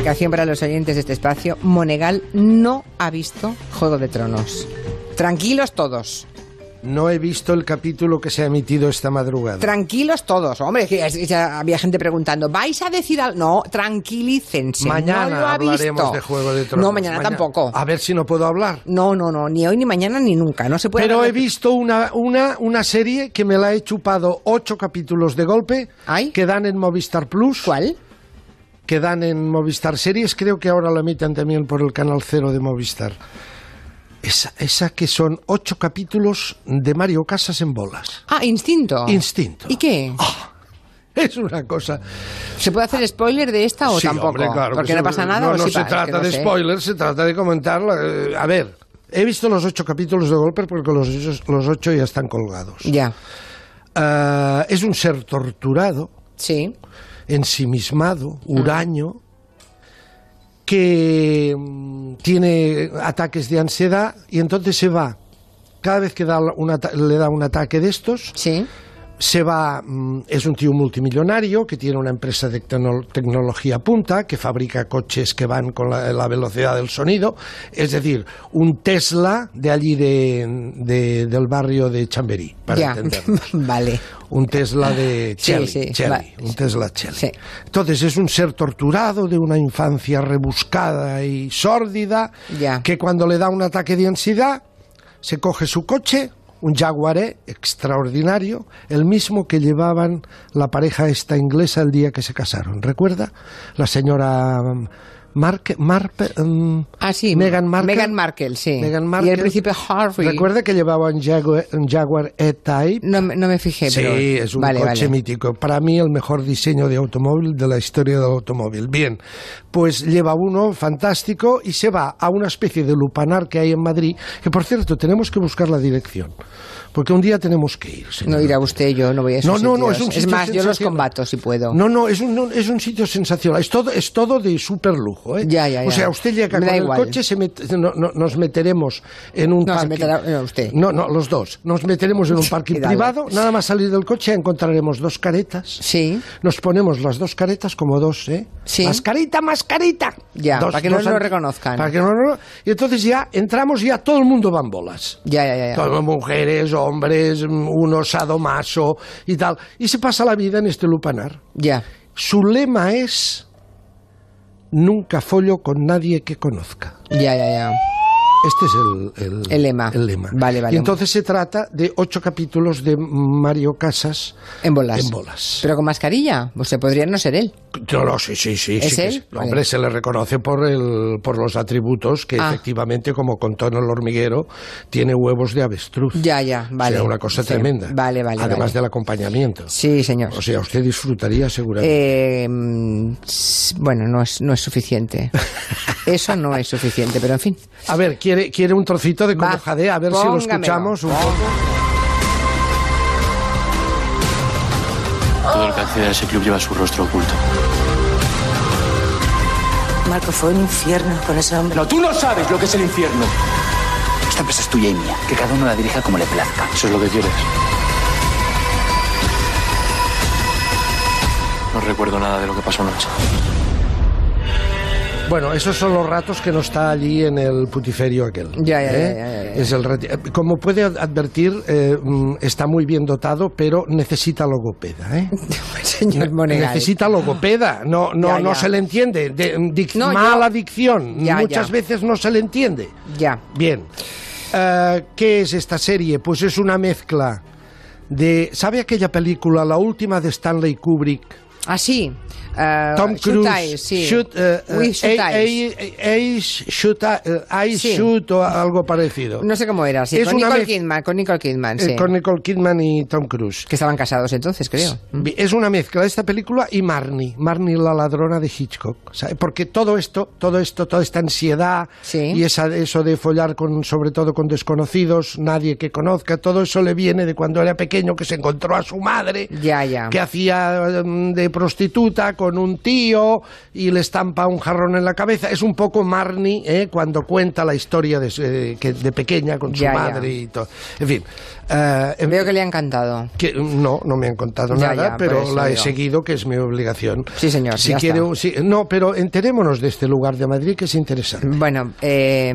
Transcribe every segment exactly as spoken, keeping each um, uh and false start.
Explicación para los oyentes de este espacio. Monegal no ha visto Juego de Tronos. Tranquilos todos. No he visto el capítulo que se ha emitido esta madrugada. Tranquilos todos. Hombre, que ya había gente preguntando, ¿vais a decir algo? No, tranquilícense. Mañana no lo ha hablaremos visto. de Juego de Tronos. No, mañana, mañana tampoco. A ver si no puedo hablar. No, no, no. Ni hoy, ni mañana, ni nunca. No se puede. Pero hablar he de... visto una, una, una serie que me la he chupado ocho capítulos de golpe. ¿Ay? Que dan en Movistar Plus. ¿Cuál? Que dan en Movistar Series. Creo que ahora la emiten también por el canal cero de Movistar. Esa, esa que son ocho capítulos de Mario Casas en bolas. Ah, Instinto. Instinto. ¿Y qué? Oh, es una cosa... ¿Se puede hacer spoiler de esta o sí, tampoco? Hombre, claro, Porque no se, pasa nada. No, o no sí se pasa, trata es que no de sé. spoiler, se trata de comentarla. Eh, a ver, he visto los ocho capítulos de golpe porque los, los ocho ya están colgados. Ya. Uh, es un ser torturado, Sí. ensimismado, huraño, mm. que tiene ataques de ansiedad y entonces se va, cada vez que da un le da un ataque de estos, sí. se va, es un tío multimillonario que tiene una empresa de tecno tecnología punta, que fabrica coches que van con la, la velocidad del sonido, es decir, un Tesla de allí de, de, del barrio de Chamberí, para ya. entendernos. Vale. Un Tesla de Cherry, sí, sí, Cherry, vale. un Tesla Cherry. Sí. Entonces es un ser torturado de una infancia rebuscada y sórdida, ya. que cuando le da un ataque de ansiedad se coge su coche, un Jaguar extraordinario, el mismo que llevaban la pareja esta inglesa el día que se casaron. ¿Recuerda? La señora Marke, Marpe, um, ah, sí, Meghan Markle. Meghan Markle, sí. Meghan Markle. Y el príncipe Harry. ¿Recuerda que llevaba un Jaguar, un Jaguar E-Type? No, no me fijé, sí, pero... Sí, es un vale, coche vale. mítico. Para mí el mejor diseño de automóvil de la historia del automóvil. Bien, pues lleva uno fantástico y se va a una especie de lupanar que hay en Madrid, que por cierto tenemos que buscar la dirección. Porque un día tenemos que ir, señor. No irá usted, yo no voy a esos No, no, no, sitios. es un sitio Es más, yo los sensacional. combato si puedo. No, no, es un, no, es un sitio sensacional. Es todo, es todo de súper lujo, ¿eh? Ya, ya, ya. O sea, usted llega Me con da el igual. coche, se met, no, no, nos meteremos en un No, se parking. meterá no, usted. No, no, los dos. Nos meteremos en un parking Cuidado. privado. Nada más salir del coche encontraremos dos caretas. Sí. Nos ponemos las dos caretas como dos, ¿eh? Sí. Mascarita, mascarita. Ya, Dos- para que no dos lo an- reconozcan. Para que no lo... Y entonces ya entramos, ya todo el mundo va en bolas. Ya, ya, ya. ya. Todo, mujeres, hombres, uno sadomaso y tal. Y se pasa la vida en este lupanar. Ya. Su lema es: nunca follo con nadie que conozca. Ya, ya, ya. Este es el, el, El lema. el lema. Vale, vale. Y entonces se trata de ocho capítulos de Mario Casas En bolas. en bolas. Pero con mascarilla. O sea, podría no ser él. No, no, sí, sí, sí. ¿Es sí que él? sí. Vale. Hombre, se le reconoce por el, por los atributos que Ah. efectivamente, como contó en El hormiguero, tiene huevos de avestruz. Ya, ya, vale. O sea, una cosa Sí. tremenda. Vale, vale, Además vale. del acompañamiento. Sí, señor. O sea, usted disfrutaría seguramente. Eh, mm, s- bueno, no es, no es suficiente. Eso no es suficiente, pero en fin. A ver, ¿quiere, quiere un trocito de cómo Va, jadea? A ver si lo póngamelo. escuchamos un poco. Todo el que accede a ese club lleva su rostro oculto. Marco, fue un infierno con ese hombre. No, tú no sabes lo que es el infierno. Esta empresa es tuya y mía. Que cada uno la dirija como le plazca. Eso es lo que quieres. No recuerdo nada de lo que pasó anoche. Bueno, esos son los ratos que no está allí en el putiferio aquel. Ya, ya, ¿eh? ya, ya, ya, ya. Es el reti- Como puede advertir, eh, mm, está muy bien dotado, pero necesita logopeda, ¿eh? Señor Monegal. Necesita logopeda, no, no, Ya, no ya. se le entiende. De, dic- No, yo- mala dicción, Ya, muchas ya. veces no se le entiende. Ya. Bien. Eh, ¿Qué es esta serie? Pues es una mezcla de... ¿Sabe aquella película, la última de Stanley Kubrick? Ah, sí. Uh, Tom Shoot Cruise, Eyes, sí. shoot, eh, We eh, Shoot a- Eyes. a- Ace shoot, eh, Eyes Sí. shoot o algo parecido. No sé cómo era, sí. Es Con una Nicole mez- Kidman, con Nicole Kidman, Eh, sí. con Nicole Kidman y Tom Cruise. Que estaban casados entonces, creo. Es una mezcla de esta película y Marnie, Marnie la ladrona de Hitchcock, ¿sabe? Porque todo esto, todo esto, toda esta ansiedad Sí. y esa, eso de follar con, sobre todo con desconocidos, nadie que conozca, todo eso le viene de cuando era pequeño, que se encontró a su madre, Ya, ya. que hacía mm, de prostituta con un tío y le estampa un jarrón en la cabeza. Es un poco Marnie, ¿eh? Cuando cuenta la historia de, eh, que de pequeña con su ya, madre ya. y todo. En fin. Uh, Veo que le ha encantado. Que, no, no me han contado ya, nada, ya, pero la he digo. seguido, que es mi obligación. Sí, señor. Si ya quiere, está. si, no, pero enterémonos de este lugar de Madrid, que es interesante. Bueno, eh,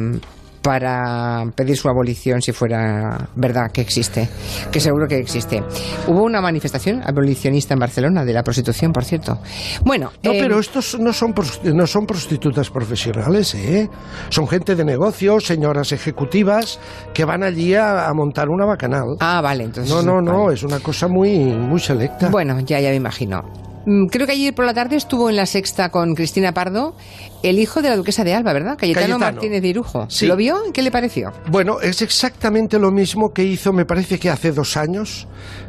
para pedir su abolición, si fuera verdad que existe, que seguro que existe. Hubo una manifestación abolicionista en Barcelona de la prostitución, por cierto. Bueno, no, eh, pero estos no son no son prostitutas profesionales, ¿eh? Son gente de negocios, señoras ejecutivas que van allí a, a montar una bacanal. Ah, vale, entonces. No, no, no, vale. es una cosa muy muy selecta. Bueno, ya, ya me imagino. Creo que ayer por la tarde estuvo en La Sexta con Cristina Pardo, el hijo de la duquesa de Alba, ¿verdad? Cayetano, Cayetano. Martínez de Irujo. Sí. ¿Lo vio? ¿Qué le pareció? Bueno, es exactamente lo mismo que hizo, me parece que hace dos años,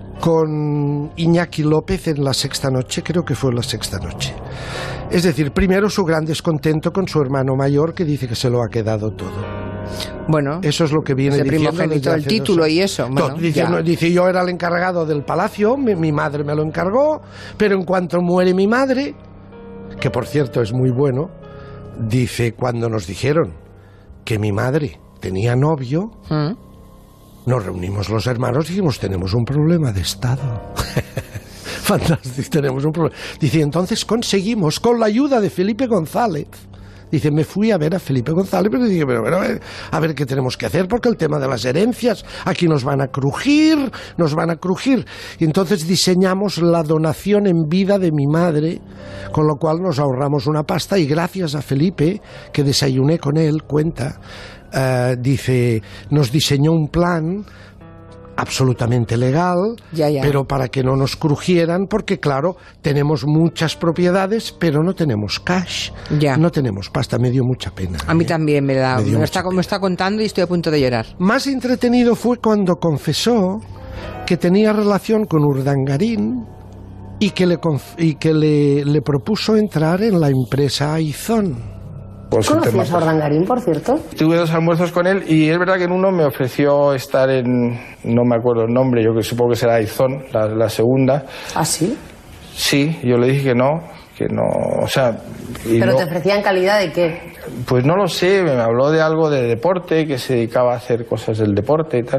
con Iñaki López en La Sexta Noche, creo que fue La Sexta Noche. Es decir, primero su gran descontento con su hermano mayor, que dice que se lo ha quedado todo. Bueno, eso es lo que viene ese diciendo primogénito, desde el hace título dos años. y eso. Bueno, no, dice, ya. no, dice, yo era el encargado del palacio, mi, mi madre me lo encargó, pero en cuanto muere mi madre, que por cierto es muy bueno, dice, cuando nos dijeron que mi madre tenía novio, ¿Mm? nos reunimos los hermanos y dijimos, tenemos un problema de Estado. Fantástico, tenemos un problema. Dice, entonces conseguimos, con la ayuda de Felipe González, dice, me fui a ver a Felipe González, pero dije, pero, pero a, ver, a ver qué tenemos que hacer, porque el tema de las herencias, aquí nos van a crujir, nos van a crujir. Y entonces diseñamos la donación en vida de mi madre, con lo cual nos ahorramos una pasta, y gracias a Felipe, que desayuné con él, cuenta, uh, dice, nos diseñó un plan absolutamente legal, ya, ya. pero para que no nos crujieran, porque claro, tenemos muchas propiedades, pero no tenemos cash, ya. no tenemos pasta, me dio mucha pena. A mí ¿eh? también me da, me me está, como está contando y estoy a punto de llorar. Más entretenido fue cuando confesó que tenía relación con Urdangarín y que le, y que le, le propuso entrar en la empresa Aizón. Pues ¿conocías a Urdangarín, por cierto? Tuve dos almuerzos con él y es verdad que en uno me ofreció estar en, no me acuerdo el nombre, yo que supongo que será Aizón, la, la segunda. ¿Ah, sí? Sí, yo le dije que no, que no, o sea... Y ¿Pero no, te ofrecían calidad de qué? Pues no lo sé, me habló de algo de deporte, que se dedicaba a hacer cosas del deporte y tal.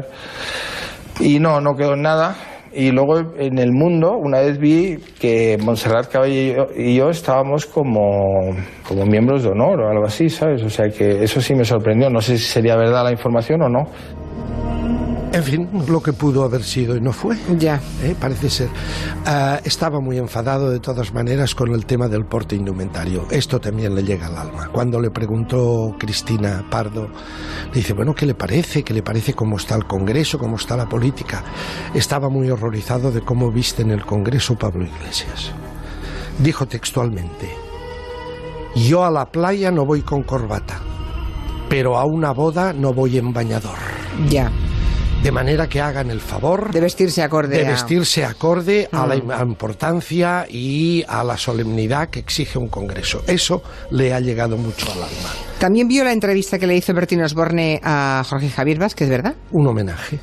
Y no, no quedó en nada. Y luego en El Mundo una vez vi que Montserrat Caballé y yo, y yo estábamos como, como miembros de honor o algo así, ¿sabes? O sea que eso sí me sorprendió. No sé si sería verdad la información o no. En fin, lo que pudo haber sido y no fue. Ya. ¿Eh? Parece ser. Uh, estaba muy enfadado de todas maneras con el tema del porte indumentario. Esto también le llega al alma. Cuando le preguntó Cristina Pardo, le dice, bueno, ¿qué le parece? ¿Qué le parece cómo está el Congreso? ¿Cómo está la política? Estaba muy horrorizado de cómo viste en el Congreso Pablo Iglesias. Dijo textualmente, yo a la playa no voy con corbata, pero a una boda no voy en bañador. Ya. De manera que hagan el favor de vestirse acorde de a... vestirse acorde a la Mm. importancia y a la solemnidad que exige un congreso. Eso le ha llegado mucho al alma. También vio la entrevista que le hizo Bertín Osborne a Jorge Javier Vázquez, ¿verdad? Un homenaje.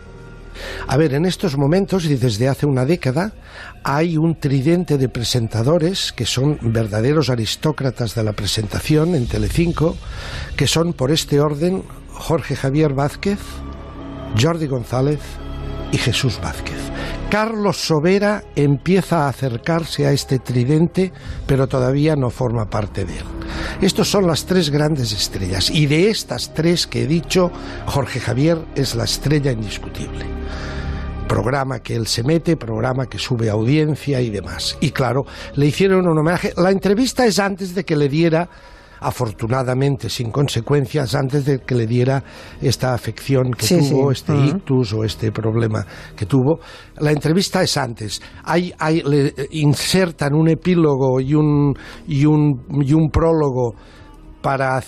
A ver, en estos momentos y desde hace una década hay un tridente de presentadores que son verdaderos aristócratas de la presentación en Telecinco, que son por este orden Jorge Javier Vázquez, Jordi González y Jesús Vázquez. Carlos Sobera empieza a acercarse a este tridente, pero todavía no forma parte de él. Estos son las tres grandes estrellas, y de estas tres que he dicho, Jorge Javier es la estrella indiscutible. Programa que él se mete, programa que sube audiencia y demás. Y claro, le hicieron un homenaje. La entrevista es antes de que le diera, afortunadamente sin consecuencias, antes de que le diera esta afección que sí, tuvo, sí. este Uh-huh. ictus o este problema que tuvo. La entrevista es antes. Hay, hay, le insertan un epílogo y un, y un, y un prólogo para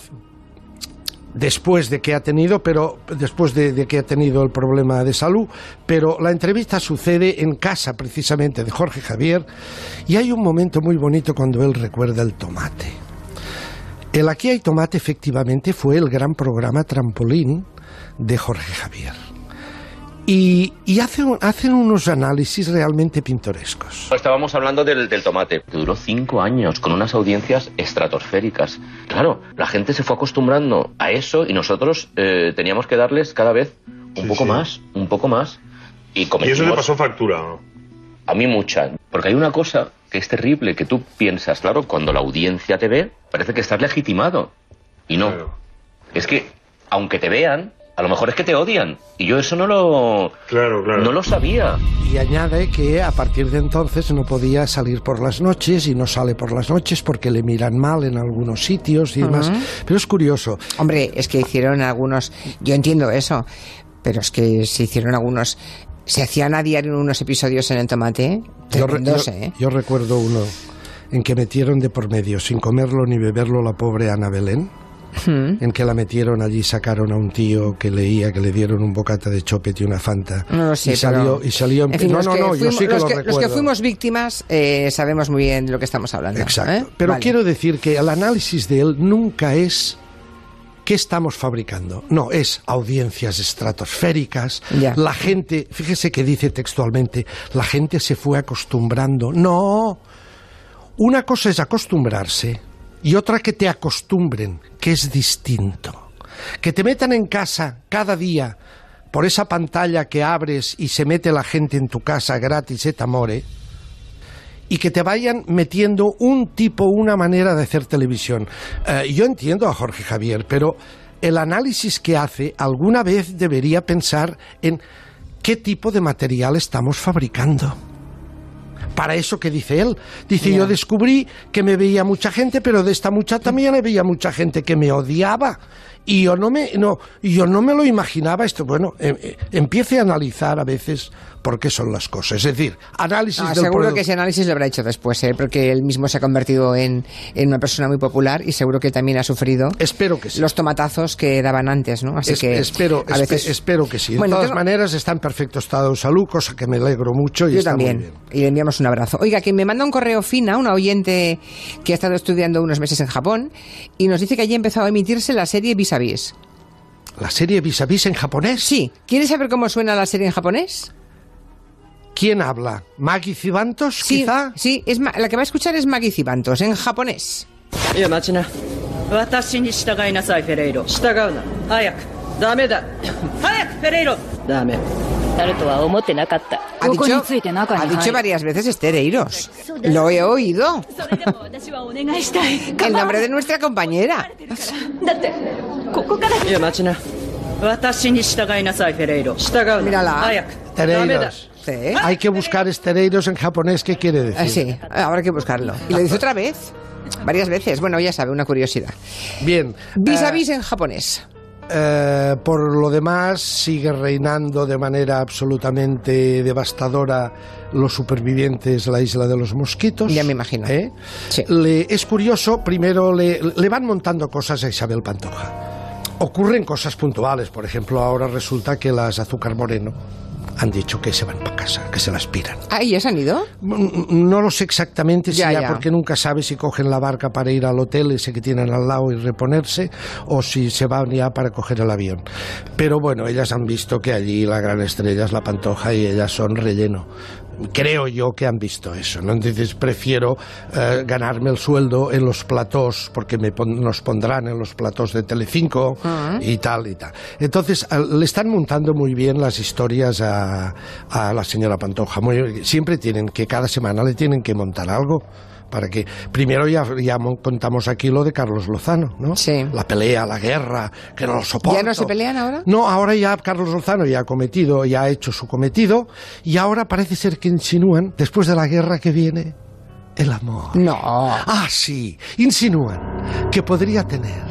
después de que ha tenido, pero después de, de que ha tenido el problema de salud, pero la entrevista sucede en casa precisamente de Jorge Javier, y hay un momento muy bonito cuando él recuerda el tomate. El Aquí hay tomate efectivamente fue el gran programa trampolín de Jorge Javier. Y, y hacen, hacen unos análisis realmente pintorescos. Estábamos hablando del, del tomate, que duró cinco años con unas audiencias estratosféricas. Claro, la gente se fue acostumbrando a eso y nosotros eh, teníamos que darles cada vez un sí, poco sí. más, un poco más. Y, ¿Y eso le pasó factura? A mí mucha. Porque hay una cosa que es terrible, que tú piensas, claro, cuando la audiencia te ve, parece que estás legitimado. Y no. Claro. Es que, aunque te vean, a lo mejor es que te odian. Y yo eso no lo... Claro, claro. No lo sabía. Y añade que a partir de entonces no podía salir por las noches y no sale por las noches porque le miran mal en algunos sitios y demás. Uh-huh. Pero es curioso. Hombre, es que hicieron algunos... Yo entiendo eso, pero es que se hicieron algunos... Se hacían a diario unos episodios en el tomate. Yo, re, yo, ¿eh? yo recuerdo uno en que metieron de por medio, sin comerlo ni beberlo, la pobre Ana Belén. Hmm. En que la metieron allí, sacaron a un tío que leía, que le dieron un bocata de chopet y una fanta. No lo sé, y salió, pero... y salió en... en fin, no, no, no, fuimos, yo sí que los lo que, recuerdo. Los que fuimos víctimas eh, sabemos muy bien de lo que estamos hablando. Exacto. ¿eh? Pero vale. quiero decir que el análisis de él nunca es ¿qué estamos fabricando? No, es audiencias estratosféricas. Ya. La gente, fíjese que dice textualmente, la gente se fue acostumbrando. No, una cosa es acostumbrarse y otra que te acostumbren, que es distinto. Que te metan en casa cada día por esa pantalla que abres y se mete la gente en tu casa gratis et amore, y que te vayan metiendo un tipo, una manera de hacer televisión. Eh, yo entiendo a Jorge Javier, pero el análisis que hace alguna vez debería pensar en qué tipo de material estamos fabricando. Para eso que dice él. Dice, yeah. yo descubrí que me veía mucha gente, pero de esta mucha también me veía mucha gente que me odiaba. Y yo no me, no, yo no me lo imaginaba esto. Bueno, eh, eh, empiece a analizar a veces por qué son las cosas. Es decir, análisis ah, del seguro producto. Que ese análisis lo habrá hecho después, ¿eh? Porque él mismo se ha convertido en, en una persona muy popular y seguro que también ha sufrido espero que sí. los tomatazos que daban antes, ¿no? Así es, que espero, a veces... espe, espero que sí. Bueno, de todas tengo... maneras está en perfecto estado de salud, cosa que me alegro mucho y yo está también. muy bien. Y le enviamos un abrazo. Oiga, que me manda un correo Fina, una oyente que ha estado estudiando unos meses en Japón y nos dice que allí ha empezado a emitirse la serie Vis a Vis. ¿La serie Vis a Vis en japonés? Sí. ¿Quieres saber cómo suena la serie en japonés? ¿Quién habla? ¿Maggie Cibantos, sí, quizá? Sí, es ma- la que va a escuchar es Maggie Cibantos, en japonés. Ya, Machina. Watashi ni shitagai nasai, Ferreiro. Shitagau na. Hayaku. Dame da. Hayaku, Ferreiro. Dame. Ha dicho, ha dicho varias veces Estereiros. Lo he oído. El nombre de nuestra compañera. Ya, Machina. Watashi ni shitagai nasai, Ferreiro. Shitagau na. Mírala. Hayaku. Estereiros. Sí. Hay que buscar estereiros en japonés, ¿qué quiere decir? Ah, sí, ahora hay que buscarlo. ¿Y lo dice otra vez? Varias veces. Bueno, ya sabe, una curiosidad. Bien. Vis a eh, vis en japonés. Eh, por lo demás, sigue reinando de manera absolutamente devastadora los supervivientes la isla de los mosquitos. Ya me imagino. ¿Eh? Sí. Le, es curioso, primero le, le van montando cosas a Isabel Pantoja. Ocurren cosas puntuales, por ejemplo, ahora resulta que las Azúcar Moreno han dicho que se van para casa, que se las piran. ¿Ah, y ya se han ido? No lo sé exactamente, ya, si ya, ya. porque nunca sabe si cogen la barca para ir al hotel ese que tienen al lado y reponerse, o si se van ya para coger el avión. Pero bueno, ellas han visto que allí la gran estrella es la Pantoja y ellas son relleno. Creo yo que han visto eso, ¿no? Entonces prefiero eh, ganarme el sueldo en los platós, porque me pon, nos pondrán en los platós de Telecinco uh-huh. y tal y tal. Entonces a, le están montando muy bien las historias a, a la señora Pantoja. Muy, siempre tienen que, cada semana le tienen que montar algo. Para que primero ya, ya contamos aquí lo de Carlos Lozano, ¿no? Sí. La pelea, la guerra, que no lo soporto. ¿Ya no se pelean ahora? No, ahora ya Carlos Lozano ya ha cometido, ya ha hecho su cometido y ahora parece ser que insinúan, después de la guerra que viene, el amor. No. Ah, sí, insinúan que podría tener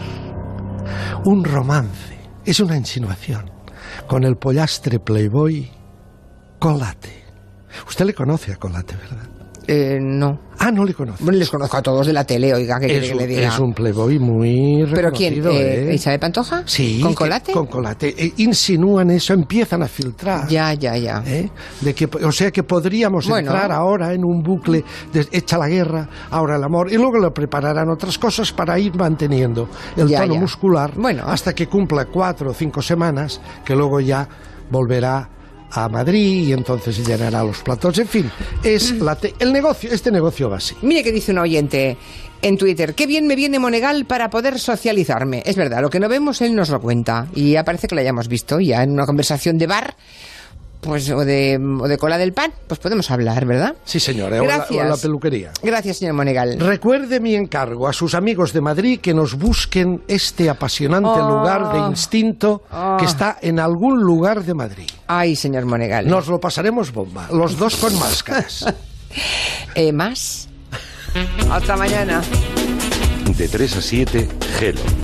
un romance, es una insinuación, con el pollastre playboy Colate. Usted le conoce a Colate, ¿verdad? Eh, no. Ah, no le conoce. Bueno, les conozco a todos de la tele, oiga, que quiere que le diga. Es un playboy muy reconocido. ¿Pero quién? Eh, ¿eh? ¿Isabel Pantoja? Sí. ¿Con Colate? Con Colate. Eh, insinúan eso, empiezan a filtrar. Ya, ya, ya. ¿Eh? De que, o sea que podríamos bueno. entrar ahora en un bucle de hecha la guerra, ahora el amor, y luego le prepararán otras cosas para ir manteniendo el ya, tono ya. muscular bueno. hasta que cumpla cuatro o cinco semanas, que luego ya volverá a Madrid y entonces llenará los platos. En fin, es la te- el negocio, este negocio va así. Mire que dice un oyente en Twitter, qué bien me viene Monegal para poder socializarme. Es verdad, lo que no vemos él nos lo cuenta y ya parece que lo hayamos visto ya en una conversación de bar, pues o de, o de cola del pan, pues podemos hablar, ¿verdad? Sí, señora, o la, o la peluquería. Gracias, señor Monegal. Recuerde mi encargo a sus amigos de Madrid que nos busquen este apasionante Oh. lugar de instinto Oh. que está en algún lugar de Madrid. Ay, señor Monegal. Nos lo pasaremos bomba, los dos con máscaras. Eh, ¿Más? Hasta mañana. De tres a siete, Gelo.